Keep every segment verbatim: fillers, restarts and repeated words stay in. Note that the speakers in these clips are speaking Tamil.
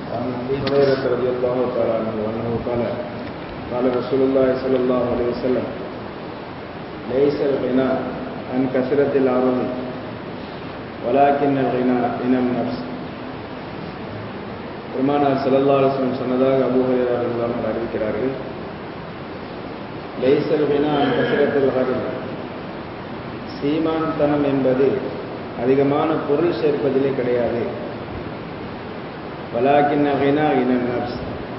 عن أبي هريرة رضي الله تعالى عنه أنه قال قال رسول الله صلى الله عليه وسلم ليس الغنى عن كثرة الأرض ولكن الغنى من النفس. பெருமானார் ஸல்லல்லாஹு அலைஹி வஸல்லம் சொன்னதாக அபூ ஹுரைரா ரலியல்லாஹு அன்ஹு அறிவிக்கிறார்கள். லைஸல் கினா அன் கஸரத்தில் கர்ம், சீமான்தனம் என்பது அதிகமான பொருள் சேர்ப்பதிலே கிடையாது. வலாக்கின் கினா இனன் நஃப்ஸ்,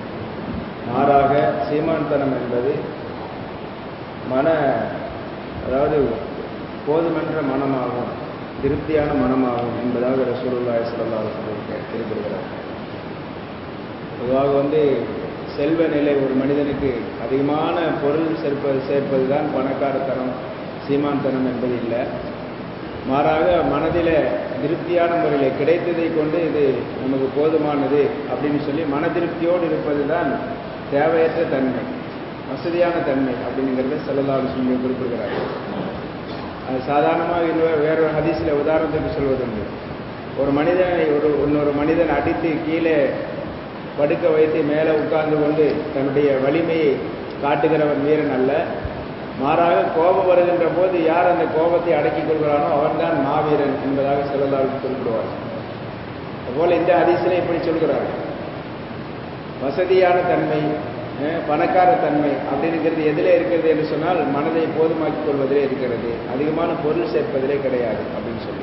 மாறாக சீமான்தனம் என்பது மன அதாவது போதுமென்ற மனமாகும், திருப்தியான மனமாகும் என்பதாக ரசூலுல்லாஹி ஸல்லல்லாஹு அலைஹி வஸல்லம் குறிப்பிடுகிறார். பொதுவாக வந்து செல்வ நிலை ஒரு மனிதனுக்கு அதிகமான பொருள் சேர்ப்பது சேர்ப்பது தான் பணக்காரத்தனம், சீமான்தனம் என்பது இல்லை. மாறாக மனதில் திருப்தியான முறையில் கிடைத்ததை கொண்டு இது நமக்கு போதுமானது அப்படின்னு சொல்லி மன திருப்தியோடு இருப்பது தான் தேவையற்ற தன்மை, வசதியான தன்மை அப்படிங்கிறத ஸல்லல்லாஹு அலைஹி வஸல்லம் குறிப்பிடுகிறார்கள். அது சாதாரணமாக இன்னொரு வேறொரு ஹதீஸில் உதாரணத்துக்கு சொல்வதுண்டு. ஒரு மனிதனை ஒரு இன்னொரு மனிதன் அடித்து கீழே படுக்க வைத்து மேலே உட்கார்ந்து கொண்டு தன்னுடைய வலிமையை காட்டுகிறவன் வீரன் அல்ல, மாறாக கோபம் வருகின்ற போது யார் அந்த கோபத்தை அடக்கிக் கொள்கிறானோ அவன்தான் மாவீரன் என்பதாக ஸல்லல்லாஹு அலைஹி வஸல்லம் குறிப்பிடுவார். அதுபோல இந்த ஹதீஸிலே இப்படி சொல்கிறார்கள், வசதியான தன்மை, பணக்கார தன்மை அப்படிங்கிறது எதிலே இருக்கிறது என்று சொன்னால் மனதை போதுமாக்கிக் கொள்வதிலே இருக்கிறது, அதிகமான பொருள் சேர்ப்பதிலே கிடையாது அப்படின்னு சொல்லி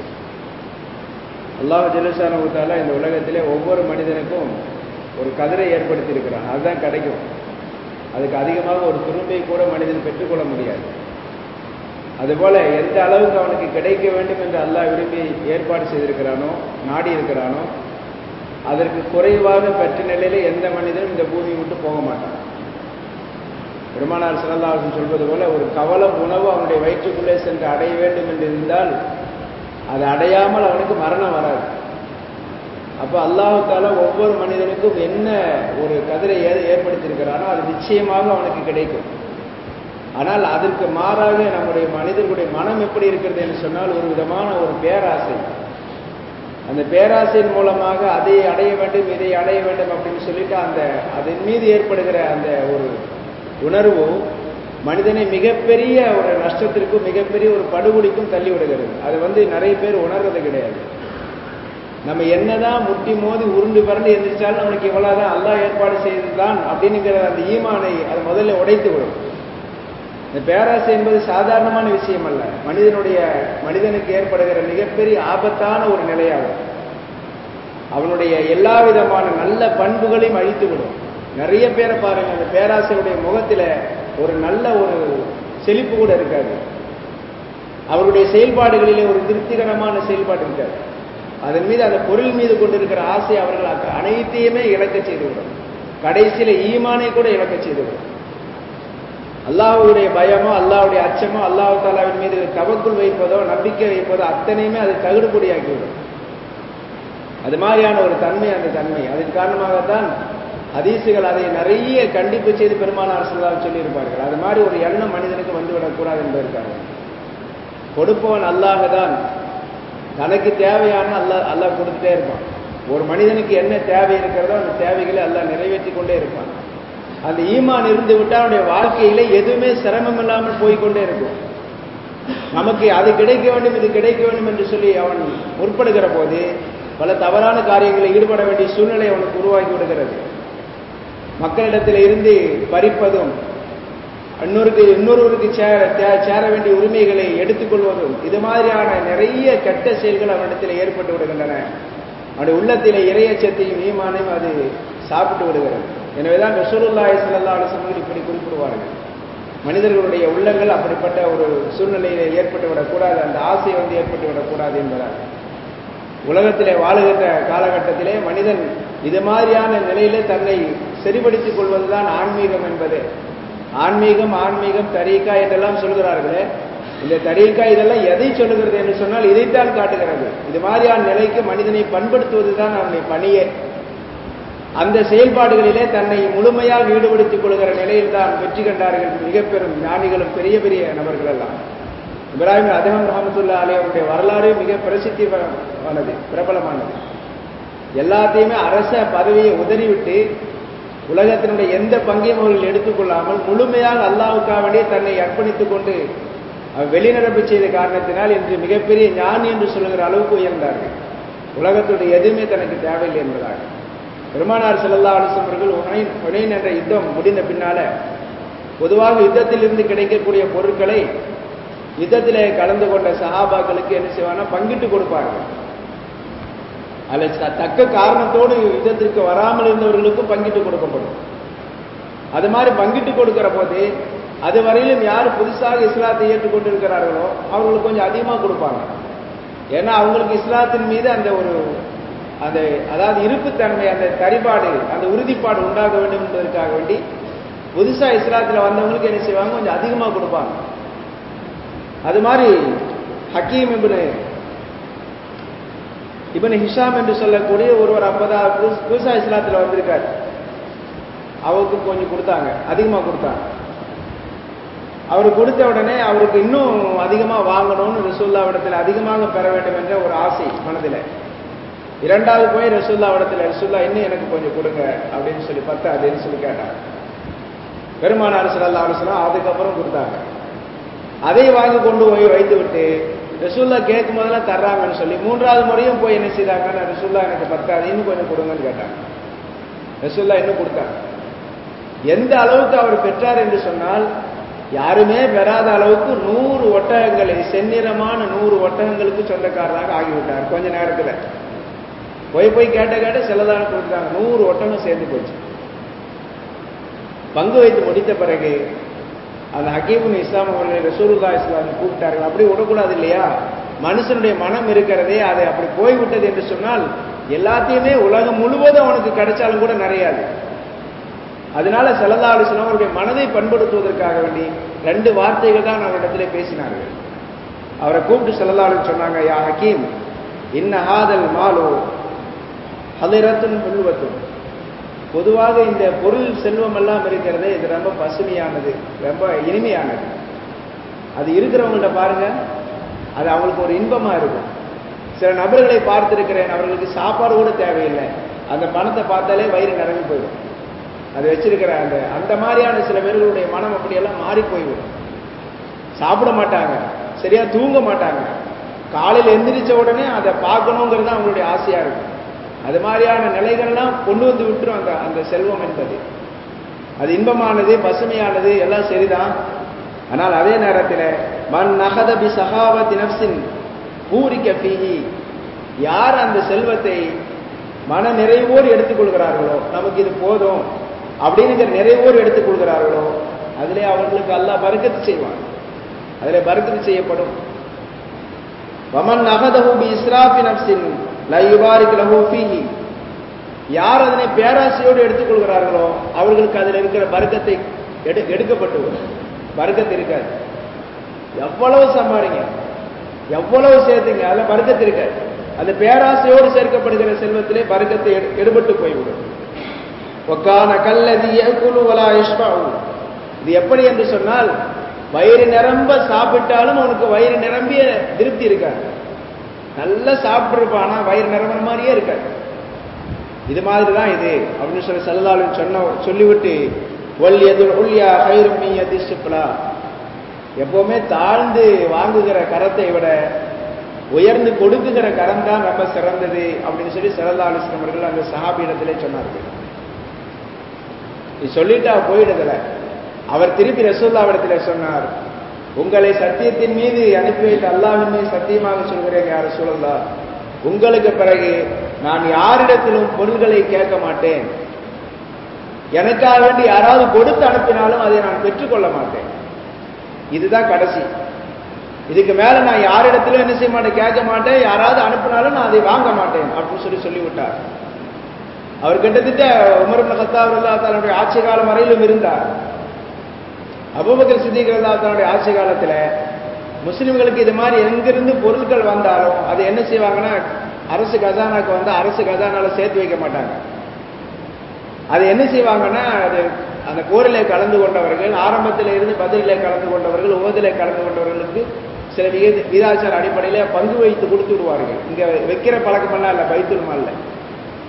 அல்லாஹ் ஜல்லஷானஹு தஆலா இந்த உலகத்திலே ஒவ்வொரு மனிதனுக்கும் ஒரு கதிரை ஏற்படுத்தி இருக்கிறான். அதுதான் கிடைக்கும். அதுக்கு அதிகமாக ஒரு துரும்பை கூட மனிதன் பெற்றுக்கொள்ள முடியாது. அதுபோல எந்த அளவுக்கு அவனுக்கு கிடைக்க வேண்டும் என்று அல்லாஹ் விரும்பி ஏற்பாடு செய்திருக்கிறானோ, நாடி இருக்கிறானோ, அதற்கு குறைவாக பெற்ற நிலையில எந்த மனிதனும் இந்த பூமியை விட்டு போக மாட்டான். பெருமானார் ஸல்லல்லாஹு அலைஹி வஸல்லம் சொல்வது போல ஒரு கவலம் உணவு அவனுடைய வயிற்றுக்குள்ளே சென்று அடைய வேண்டும் என்று இருந்தால் அது அடையாமல் அவனுக்கு மரணம் வராது. அப்போ அல்லாஹ் தஆலா ஒவ்வொரு மனிதனுக்கும் என்ன ஒரு கதிரை ஏற்படுத்தியிருக்கிறானோ அது நிச்சயமாக அவனுக்கு கிடைக்கும். ஆனால் அதற்கு மாறாக நம்முடைய மனிதர்களுடைய மனம் எப்படி இருக்கிறது என்று சொன்னால் ஒரு விதமான ஒரு பேராசை. அந்த பேராசையின் மூலமாக அதை அடைய வேண்டும், இதை அடைய வேண்டும் அப்படின்னு சொல்லிட்டு அந்த அதன் மீது ஏற்படுகிற அந்த ஒரு உணர்வு மனிதனை மிகப்பெரிய ஒரு நஷ்டத்திற்கும் மிகப்பெரிய ஒரு படுகொலிக்கும் தள்ளி விடுகிறது. அது வந்து நிறைய பேர் உணர்றது கிடையாது. நம்ம என்னதான் முட்டி மோதி உருண்டு பறந்து எந்திரிச்சாலும் நம்மளுக்கு இவ்வளவுதான் அல்லாஹ் ஏற்பாடு செய்ததுதான் அப்படிங்கிற அந்த ஈமானை அது முதல்ல உடைத்து விடும். இந்த பேராசை என்பது சாதாரணமான விஷயம் அல்ல, மனிதனுடைய மனிதனுக்கு ஏற்படுகிற மிகப்பெரிய ஆபத்தான ஒரு நிலையாகும். அவனுடைய எல்லா விதமான நல்ல பண்புகளையும் அழித்து விடும். நிறைய பேரை பாருங்க, அந்த பேராசையுடைய முகத்துல ஒரு நல்ல ஒரு செழிப்பு கூட இருக்காது. அவருடைய செயல்பாடுகளிலே ஒரு திருப்திகரமான செயல்பாடு இருக்காது. அதன் மீது அந்த பொருள் மீது கொண்டிருக்கிற ஆசை அவர்கள் அனைத்தையுமே இழக்க செய்துவிடும். கடைசியில ஈமானை கூட இழக்க செய்துவிடும். அல்லாஹ்வுடைய பயமோ, அல்லாஹ்வுடைய அச்சமோ, அல்லாஹ் தஆலாவின் மீது தவக்குல் வைப்பதோ, நம்பிக்கை வைப்பதோ அத்தனையுமே அது தகுடுபடியாக்கிவிடும். அது மாதிரியான ஒரு தன்மை அந்த தன்மை. அதன் காரணமாகத்தான் ஹதீசுகள் அதை நிறைய கண்டிப்பு செய்து பெருமானார் ஸல்லல்லாஹு அலைஹி வஸல்லம் சொல்லியிருப்பார்கள். அது மாதிரி ஒரு எண்ணம் மனிதனுக்கு வந்துவிடக்கூடாது என்பதற்காக. கொடுப்பவன் அல்லாஹ் தான், தனக்கு தேவையான அல்லாஹ் அல்லாஹ் கொடுத்துட்டே இருப்பான். ஒரு மனிதனுக்கு என்ன தேவை இருக்கிறதோ அந்த தேவைகளை அல்லாஹ் நிறைவேற்றி கொண்டே இருப்பான். அந்த ஈமான் இருந்து விட்டால் அவனுடைய வாழ்க்கையில எதுவுமே சிரமம் இல்லாமல் போய்கொண்டே இருக்கும். நமக்கு அது கிடைக்க வேண்டும், இது கிடைக்க வேண்டும் என்று சொல்லி அவன் முற்படுகிற போது பல தவறான காரியங்களில் ஈடுபட வேண்டிய சூழ்நிலை அவனுக்கு உருவாக்கி விடுகிறது. மக்களிடத்தில் இருந்து பறிப்பதும், இன்னொருக்கு இன்னொருவருக்கு சேர சேர வேண்டிய உரிமைகளை எடுத்துக்கொள்வதும், இது மாதிரியான நிறைய கெட்ட செயல்கள் அவனிடத்தில் ஏற்பட்டு விடுகின்றன. அவனுடைய உள்ளத்திலே இறையச்சத்தையும் ஈமானையும் அது சாப்பிட்டு விடுகிறது. எனவேதான் ரசூலுல்லாஹி ஸல்லல்லாஹு அலைஹி வஸல்லம் இப்படி குறிப்பிடுவார்கள், மனிதர்களுடைய உள்ளங்கள் அப்படிப்பட்ட ஒரு சூழ்நிலையிலே ஏற்பட்டு விடக்கூடாது, அந்த ஆசை வந்து ஏற்பட்டு விடக்கூடாது என்பதால் உலகத்திலே வாழுகின்ற காலகட்டத்திலே மனிதன் இது மாதிரியான நிலையிலே தன்னை சரிபடுத்திக் கொள்வதுதான் ஆன்மீகம் என்பது. ஆன்மீகம் ஆன்மீகம் தரீகா என்றெல்லாம் சொல்கிறார்களே, இந்த தரீகா இதெல்லாம் எதை சொல்லுகிறது என்று சொன்னால் இதைத்தான் காட்டுகிறது. இது மாதிரியான நிலைக்கு மனிதனை பண்படுத்துவதுதான் அவனுடைய பணியே. அந்த செயல்பாடுகளிலே தன்னை முழுமையாக ஈடுபடுத்திக் கொள்கிற நிலையில் தான் வெற்றி கண்டார்கள் மிக பெரும் ஞானிகளும் பெரிய பெரிய நபர்கள் எல்லாம். இப்ராஹிம் அதஹம் ரஹ்மத்துல்லாஹி அலைஹி அவருடைய வரலாறு மிக பிரசித்தியானது, பிரபலமானது. எல்லாத்தையுமே அரச பதவியை உதறிவிட்டு உலகத்தினுடைய எந்த பங்கையும் அவர்கள் எடுத்துக்கொள்ளாமல் முழுமையாக அல்லாஹ்வுக்காக வேண்டிய தன்னை அர்ப்பணித்துக் கொண்டு வெளிநடப்பு செய்த காரணத்தினால் இன்று மிகப்பெரிய ஞானி என்று சொல்லுகிற அளவுக்கு உயர்ந்தார்கள். உலகத்துடைய எதுவுமே தனக்கு தேவையில்லை என்பதாக. பெருமானார் ஸல்லல்லாஹு அலைஹி வஸல்லம் அவர்கள் ஹுனைன் ஹுனைன் என்ற யுத்தம் முடிந்த பின்னால பொதுவாக யுத்தத்தில் இருந்து கிடைக்கக்கூடிய பொருட்களை யுத்தத்திலே கலந்து கொண்ட சஹாபாக்களுக்கு என்ன செய்வாங்கன்னா பங்கிட்டு கொடுப்பார்கள். அதில் தக்க காரணத்தோடு யுத்தத்திற்கு வராமல் இருந்தவர்களுக்கும் பங்கிட்டு கொடுக்கப்படும். அது மாதிரி பங்கிட்டு கொடுக்கிற போது அது வரையிலும் யார் புதுசாக இஸ்லாத்தை ஏற்றுக்கொண்டிருக்கிறார்களோ அவர்களுக்கு கொஞ்சம் அதிகமாக கொடுப்பாங்க. ஏன்னா அவங்களுக்கு இஸ்லாத்தின் மீது அந்த ஒரு அந்த அதாவது இருப்புத்தன்மை, அந்த தரிபாடு, அந்த உறுதிப்பாடு உண்டாக வேண்டும் என்பதற்காக வேண்டி புதுசா இஸ்லாத்தில் வந்தவங்களுக்கு என்ன செய்வாங்க, கொஞ்சம் அதிகமாக கொடுப்பாங்க. அது மாதிரி ஹக்கீம் இப்னு இப்னு ஹிஷாம் என்று சொல்லக்கூடிய ஒருவர் அப்பதான் புதுசா இஸ்லாத்தில் வந்திருக்காரு. அவருக்கு கொஞ்சம் கொடுத்தாங்க, அதிகமாக கொடுத்தாங்க. அவர் கொடுத்த உடனே அவருக்கு இன்னும் அதிகமாக வாங்கணும்னு ரசூலுல்லாஹ்விடத்தில் அதிகமாக பெற வேண்டும் என்ற ஒரு ஆசை மனதில். இரண்டாவது போய் ரசூலுல்லாஹ்விடத்தில் ரசூலுல்லாஹ் இன்னும் எனக்கு கொஞ்சம் கொடுங்க அப்படின்னு சொல்லி பார்த்தா அப்படின்னு சொல்லி கேட்டாங்க. பெருமானார் ஸல்லல்லாஹு அலைஹி வஸல்லம் அதுக்கப்புறம் கொடுத்தாங்க. அதை வாங்கி கொண்டு போய் வைத்து விட்டு ரசூலுல்லாஹ் கேட்கும் போதெல்லாம் தர்றாங்கன்னு சொல்லி மூன்றாவது முறையும் போய் என்ன செய்தாங்கன்னா ரசூலுல்லாஹ் எனக்கு பத்தாது இன்னும் கொஞ்சம் கொடுங்கன்னு கேட்டாங்க. ரசூலுல்லாஹ் இன்னும் கொடுத்தாங்க. எந்த அளவுக்கு அவர் பெற்றார் என்று சொன்னால் யாருமே பெறாத அளவுக்கு நூறு ஒட்டகங்களை, செந்நிறமான நூறு ஒட்டகங்களுக்கு சொந்தக்காரராக ஆகிவிட்டார். கொஞ்ச நேரத்தில் போய் போய் கேட்ட கேட்ட செல்லதான கொடுத்தாங்க. நூறு ஒட்டகம் சேர்ந்து போச்சு. பங்கு வைத்து முடித்த பிறகு அந்த ஹக்கீம் இஸ்லாம் அவர்களை ரசூலுல்லாஹி ஸல்லல்லாஹு அலைஹி வஸல்லம் கூப்பிட்டார்கள். அப்படி விடக்கூடாது இல்லையா, மனுஷனுடைய மனம் இருக்கிறதே அது அப்படி போய்விட்டது என்று சொன்னால் எல்லாத்தையுமே உலகம் முழுவதும் அவனுக்கு கிடைச்சாலும் கூட நிறையாது. அதனால ஸல்லல்லாஹு அலைஹி வஸல்லம் அவருடைய மனதை பண்படுத்துவதற்காக வேண்டி ரெண்டு வார்த்தைகள் தான் அவரிடத்திலே பேசினார்கள். அவரை கூப்பிட்டு ஸல்லல்லாஹு அலைஹி சொன்னாங்க, யா ஹக்கீம் இன்ன ஹாதல் மாலு ஹலிரத்துன் ஹுல்வத்துன். பொதுவாக இந்த பொருள் செல்வம் எல்லாம் இருக்கிறதே இது ரொம்ப பசுமையானது, ரொம்ப இனிமையானது. அது இருக்கிறவங்கள்ட்ட பாருங்க, அது அவங்களுக்கு ஒரு இன்பமா இருக்கும். சில நபர்களை பார்த்திருக்கிறேன், அவர்களுக்கு சாப்பாடு கூட தேவையில்லை, அந்த பணத்தை பார்த்தாலே வயிறு நிரம்பி போயிடும். அது வச்சிருக்கிற அந்த அந்த மாதிரியான சில பேர்களுடைய மனம் அப்படியெல்லாம் மாறி போய்விடும். சாப்பிட மாட்டாங்க, சரியா தூங்க மாட்டாங்க, காலையில் எந்திரிச்ச உடனே அதை பார்க்கணுங்கிறது அவங்களுடைய ஆசையா இருக்கும். அது மாதிரியான நிலைகள்லாம் கொண்டு வந்து விட்டுரும் அந்த அந்த செல்வம் என்பது. அது இன்பமானது, பசுமையானது, எல்லாம் சரிதான். ஆனால் அதே நேரத்தில் மன் நகத பி சகாவத்தி நஃப்ஸின் பூரிக்க ஃபீஹி, யார் அந்த செல்வத்தை மன நிறைவோடு எடுத்துக்கொள்கிறார்களோ, நமக்கு இது போதும் அப்படிங்கிற நிறைவோடு எடுத்துக்கொள்கிறார்களோ, அதிலே அவர்களுக்கு அல்லாஹ் பரக்கத்து செய்வான், அதிலே பரக்கத்து செய்யப்படும். வமன் நகதஹு பி இஸ்ராஃபி நஃப்ஸின் லா யுபாரிக் லஹு ஃபீஹி, யார் அதனை பேராசையோடு எடுத்துக்கொள்கிறார்களோ அவர்களுக்கு அதில் இருக்கிற பரக்கத்தை எடு எடுக்கப்பட்டு வரும். பரக்கத்து இருக்காது. எவ்வளவு சம்பாதிங்க, எவ்வளவு சேர்த்துங்க, அதில் பரக்கத்து இருக்காது. அந்த பேராசையோடு சேர்க்கப்படுகிற செல்வத்திலே பரக்கத்தை எடுபட்டு போய்விடும். ஒக்கான கல்லதி யகுலு வலா யஷ்பஉ, இது எப்படி என்று சொன்னால் வயிறு நிரம்ப சாப்பிட்டாலும் அவனுக்கு வயிறு நிரம்பிய திருப்தி இருக்காது. நல்லா சாப்பிட்டு இருப்பானா வயிறு நிரம்புற மாதிரியே இருக்காது. இது மாதிரி தான் இது அப்படின்னு சொல்லி ஸல்லல்லாஹு அலைஹி வஸல்லம் சொன்ன சொல்லிவிட்டு வல் யதுல் உல்யா கைரும் மின் யதிஸ் சுஃப்லா, எப்பவுமே தாழ்ந்து வாங்குகிற கரத்தை விட உயர்ந்து கொடுக்குகிற கரம் தான் ரொம்ப சிறந்தது அப்படின்னு சொல்லி ஸல்லல்லாஹு அலைஹி வஸல்லம் அவர்கள் அந்த சஹாபியிடத்திலே சொன்னார்கள். இது சொல்லிட்டு அவர் போயிடுதல, அவர் திருப்பி ரசூலுல்லாஹ்விடத்திலே சொன்னார், உங்களை சத்தியத்தின் மீது அனுப்பி வைத்த அல்லாஹ்வின் மீது சத்தியமாக சொல்கிறேன் யா ரசூலல்லாஹ், உங்களுக்கு பிறகு நான் யாரிடத்திலும் பொருள்களை கேட்க மாட்டேன். எனக்காக வேண்டி யாராவது கொடுத்து அனுப்பினாலும் அதை நான் பெற்றுக்கொள்ள மாட்டேன். இதுதான் கடைசி. இதுக்கு மேல நான் யாரிடத்திலும் என்ன செய்ய மாட்டேன், கேட்க மாட்டேன். யாராவது அனுப்பினாலும் நான் அதை வாங்க மாட்டேன் அப்படின்னு சொல்லி சொல்லிவிட்டார். அவர் கிட்டத்தட்ட உமர் இப்னு கத்தாப் ரலியல்லாஹு தஆலாவுடைய ஆட்சி காலம் வரையிலும் இருந்தார். அபூபக்கர் சித்திக் ரலியல்லாஹு தஆலாவுடைய ஆட்சி காலத்துல முஸ்லிம்களுக்கு இது மாதிரி எங்கிருந்து பொருட்கள் வந்தாலும் அதை என்ன செய்வாங்கன்னா, அரசு கஜானாக்கு வந்து அரசு கஜானால சேர்த்து வைக்க மாட்டாங்க. அது என்ன செய்வாங்கன்னா, அது அந்த போரிலே கலந்து கொண்டவர்கள், ஆரம்பத்தில் இருந்து பதிலே கலந்து கொண்டவர்கள், உஹதிலே கலந்து கொண்டவர்களுக்கு சில விகிதாச்சார அடிப்படையில பங்கு வைத்து கொடுத்து விடுவார்கள். இங்க வைக்கிற பழக்கமெல்லாம் இல்லை, பைத்துல் மால்ல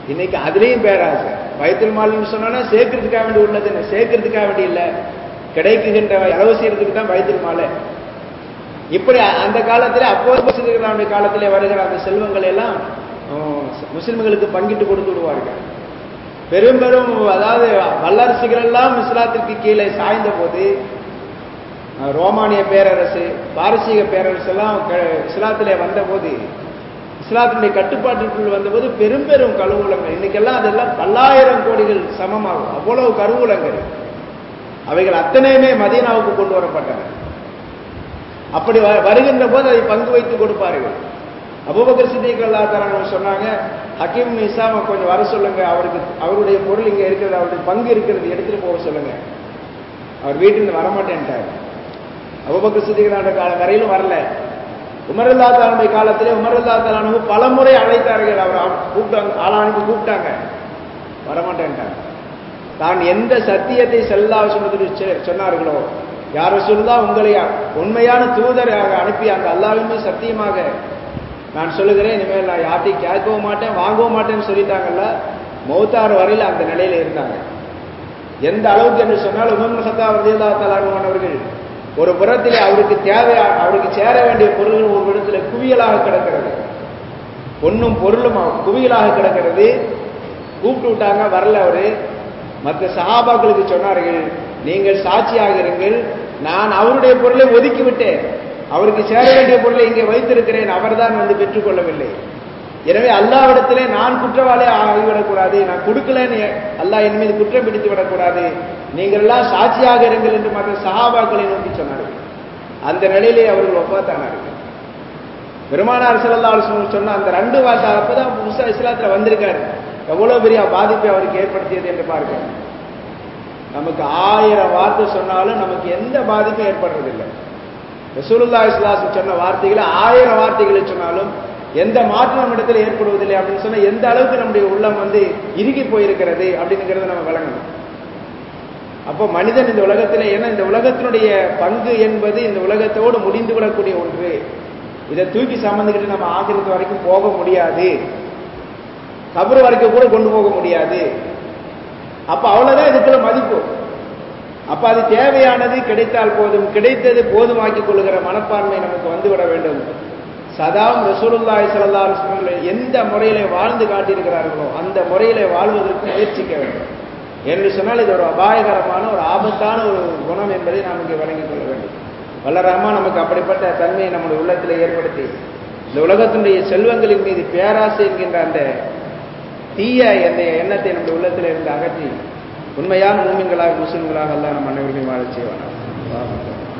இன்னைக்கு அதுலேயும் பேராசை. பைத்துல் மால்னு சொன்னா சேர்க்கறதுக்காக வேண்டி உள்ளது, சேர்க்கறதுக்காக வேண்டி இல்லை, கிடைக்குகின்ற அளவு செய்யறதுக்கு தான் பைத்துல் மால். இப்படி அந்த காலத்திலே அப்போது காலத்திலே வருகிற அந்த செல்வங்களை எல்லாம் முஸ்லிம்களுக்கு பங்கிட்டு கொடுத்து விடுவார்கள். பெரும் பெரும் அதாவது வல்லரசுகள் எல்லாம் இஸ்லாத்திற்கு கீழே சாய்ந்த போது, ரோமானிய பேரரசு, பாரசீக பேரரசு எல்லாம் இஸ்லாத்திலே வந்த போது, இஸ்லாத்தினுடைய கட்டுப்பாட்டுக்குள் வந்தபோது பெரும் பெரும் கருவூலங்கள், இன்னைக்கெல்லாம் அதெல்லாம் பல்லாயிரம் கோடிகள் சமமாகும், அவ்வளவு கருவூலங்கள், அவைகள் அத்தனையுமே மதீனாவுக்கு கொண்டு வரப்பட்டன. அப்படி வருகின்ற போது அதை பங்கு வைத்து கொடுப்பார்கள். அபூபக்கர் சித்திக் ரலியல்லாஹு தஆலா சொன்னாங்க, ஹக்கீம் இசாம கொஞ்சம் வர சொல்லுங்க, அவருக்கு அவருடைய பொருள் இங்க இருக்கிறது, அவருடைய பங்கு இருக்கிறது, எடுத்துட்டு போக சொல்லுங்க. அவர் வீட்டில் வரமாட்டேன்ட்டார். அபூபக்கர் சித்திக் ரலியல்லாஹு காலம் வரையிலும் வரல. உமர் ரலியல்லாஹு தஆலாவுடைய காலத்திலே உமர் ரலியல்லாஹு தஆலா பல முறை அழைத்தார்கள், அவர் கூப்பிட்டாங்க, ஆளானுக்கு கூப்பிட்டாங்க, வரமாட்டேன்ட்டாங்க. தான் எந்த சத்தியத்தை ஸல்லல்லாஹு அலைஹி வஸல்லம் சொன்னார்களோ, யார் ரசூலுல்லாஹ் உங்களை உண்மையான தூதராக அனுப்பி அந்த அல்லாஹ்வின் சத்தியமாக நான் சொல்லுகிறேன், இனிமேல் நான் யார்ட்டையும் கேட்கவும் மாட்டேன் வாங்கவும் மாட்டேன்னு சொல்லிட்டாங்கல்ல, மௌத்தார் வரையில் அந்த நிலையில இருந்தாங்க. எந்த அளவுக்கு என்று சொன்னால், உமர் இப்னு கத்தாப் ரலியல்லாஹு தஆலா அவர்கள் ஒரு புறத்திலே அவருக்கு தேவையான அவருக்கு சேர வேண்டிய பொருள்கள் ஒரு இடத்துல குவியலாக கிடக்கிறது, பொன்னும் பொருளும் குவியலாக கிடக்கிறது. கூப்பிட்டு விட்டாங்க, வரல. அவரு மற்ற சஹாபாக்களுக்கு சொன்னார்கள், நீங்கள் சாட்சியாக இருங்கள், நான் அவருடைய பொருளை ஒதுக்கி விட்டேன், அவருக்கு சேர வேண்டிய பொருளை இங்கே வைத்திருக்கிறேன், அவர்தான் வந்து பெற்றுக்கொள்ளவில்லை. எனவே அல்லாஹ்விடத்திலே நான் குற்றவாளியே ஆகிவிடக்கூடாது, நான் கொடுக்கலன்னு அல்லாஹ் என் மீது குற்றம் பிடித்து விடக்கூடாது, நீங்கள் எல்லாம் சாட்சியாக இருங்கள் என்று மற்ற சஹாபாக்களை நோக்கி சொன்னார்கள். அந்த நிலையிலே அவர்கள் ஒப்பாத்தானார்கள். பெருமானார் ஸல்லல்லாஹு அலைஹி வஸல்லம் சொன்ன அந்த ரெண்டு வார்த்தை அப்பதான் புதுசா இஸ்லாத்துல வந்திருக்காரு, எவ்வளவு பெரிய பாதிப்பை அவருக்கு ஏற்படுத்தியது என்று பாருங்க. நமக்கு ஆயிரம் வார்த்தை சொன்னாலும் நமக்கு எந்த பாதிப்பும் ஏற்படுறதில்லை. ரசூலுல்லாஹி ஸல்லல்லாஹு அலைஹி வஸல்லம் சொன்ன வார்த்தைகளை ஆயிரம் வார்த்தைகளை சொன்னாலும் எந்த மாற்றம் இடத்துல ஏற்படுவதில்லை அப்படின்னு சொன்னா எந்த அளவுக்கு நம்முடைய உள்ளம் வந்து இறுகி போயிருக்கிறது அப்படிங்கிறத நம்ம விளங்கணும். அப்போ மனிதன் இந்த உலகத்திலே, ஏன்னா இந்த உலகத்தினுடைய பங்கு என்பது இந்த உலகத்தோடு முடிந்து விடக்கூடிய ஒன்று, இதை தூக்கி சம்பந்துக்கிட்டு நம்ம ஆகிரத்து வரைக்கும் போக முடியாது, கபர் வரைக்கும் கூட கொண்டு போக முடியாது. அப்ப அவ்வளவுதான் இதுக்குள்ள மதிப்பு. அப்ப அது தேவையானது கிடைத்தால் போதும், கிடைத்தது போதுமாக்கிக் கொள்ளுகிற மனப்பான்மை நமக்கு வந்துவிட வேண்டும். சதாம் ரசூலுல்லாஹி ஸல்லல்லாஹு அலைஹி வஸல்லம் எந்த முறையிலே வாழ்ந்து காட்டியிருக்கிறார்களோ அந்த முறையிலே வாழ்வதற்கு முயற்சிக்க வேண்டும். என்று சொன்னால் இது ஒரு அபாயகரமான ஒரு ஆபத்தான ஒரு குணம் என்பதை நாம் இங்கே வழங்கிக் கொள்ள வேண்டும். வல்ல ரஹ்மான் நமக்கு அப்படிப்பட்ட தன்மையை நம்முடைய உள்ளத்தில் ஏற்படுத்தி இந்த உலகத்தினுடைய செல்வங்களின் மீது பேராசை என்கின்ற அந்த தீய என்ற எண்ணத்தை நம்முடைய உள்ளத்தில் இருந்து அகற்றி உண்மையான மூமின்களாக முஸ்லிம்களாக அல்லாஹ் நம் அனைவரையும் வாழச் செய்வானாக.